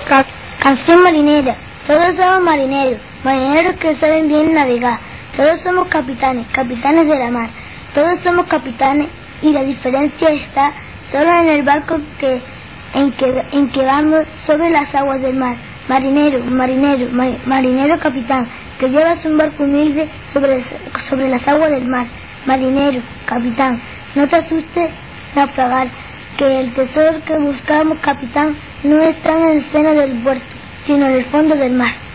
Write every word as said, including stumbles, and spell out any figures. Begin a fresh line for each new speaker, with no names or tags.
Ca canción marinera. Todos somos marineros, marineros que saben bien navegar. Todos somos capitanes, capitanes de la mar. Todos somos capitanes y la diferencia está solo en el barco que, en, que, en que vamos sobre las aguas del mar. Marinero, marinero, ma marinero capitán, que llevas un barco humilde sobre, sobre las aguas del mar. Marinero, capitán, no te asustes naufragar, que el tesoro que buscamos, capitán, no está en el seno del puerto, sino en el fondo del mar.